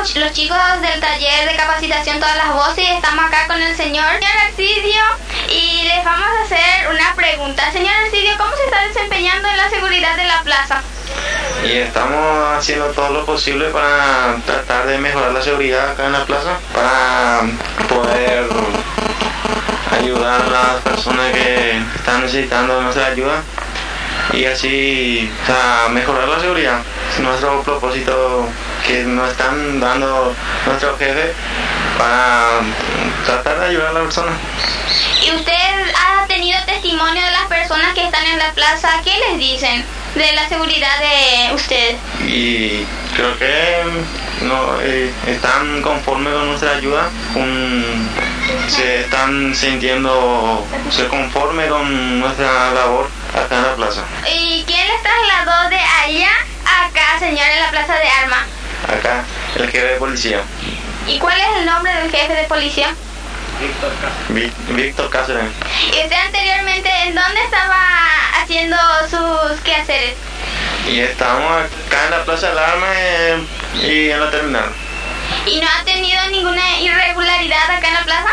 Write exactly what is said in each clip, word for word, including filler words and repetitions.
somos los chicos del taller de capacitación Todas las Voces y estamos acá con el señor, señor Arcidio, y les vamos a hacer una pregunta. Señor Arcidio, ¿cómo se está desempeñando en la seguridad de la plaza? Y estamos haciendo todo lo posible para tratar de mejorar la seguridad acá en la plaza, para poder ayudar a las personas que están necesitando nuestra ayuda y así, o sea, mejorar la seguridad. Es nuestro propósito que nos están dando nuestros jefes para tratar de ayudar a la persona. ¿Y usted ha tenido testimonio de las personas que están en la plaza? ¿Qué les dicen de la seguridad de usted? Y creo que no eh, están conformes con nuestra ayuda, con, se están sintiendo, se conforme con nuestra labor acá en la plaza. ¿Y quién les trasladó de allá a acá, señor, en la plaza de Armas? Acá, el jefe de policía. ¿Y cuál es el nombre del jefe de policía? Víctor Cáceres. Víctor Cáceres. ¿Y usted anteriormente en dónde estaba haciendo sus quehaceres? Y estamos acá en la Plaza del Arma eh, y en la terminal. ¿Y no ha tenido ninguna irregularidad acá en la plaza?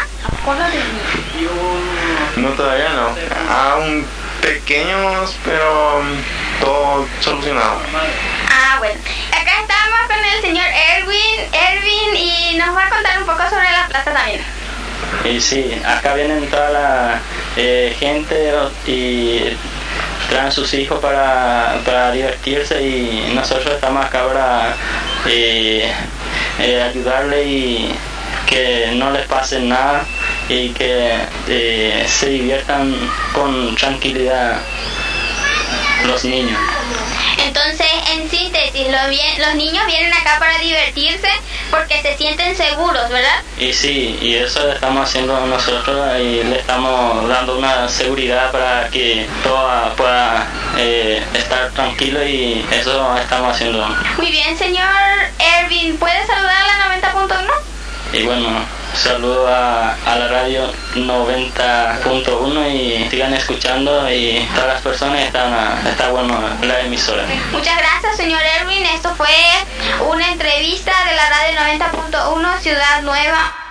No, todavía no. Aún pequeños, pero todo solucionado. Ah, bueno. Acá estamos con el señor Erwin, Erwin y nos va a contar un poco sobre la plaza también. Y sí, acá vienen toda la eh, gente y traen sus hijos para, para divertirse y nosotros estamos acá para eh, eh, ayudarle y que no les pase nada y que eh, se diviertan con tranquilidad los niños. Entonces, en síntesis, los, bien, los niños vienen acá para divertirse porque se sienten seguros, ¿verdad? Y sí, y eso lo estamos haciendo nosotros y le estamos dando una seguridad para que todo pueda eh, estar tranquilo y eso estamos haciendo. Muy bien, señor Erwin, ¿puede saludar a la noventa punto uno? Y bueno, saludo a, a la radio noventa punto uno y sigan escuchando y todas las personas están a, está bueno la emisora. Muchas gracias, señor Erwin. Esto fue una entrevista de la radio noventa punto uno Ciudad Nueva.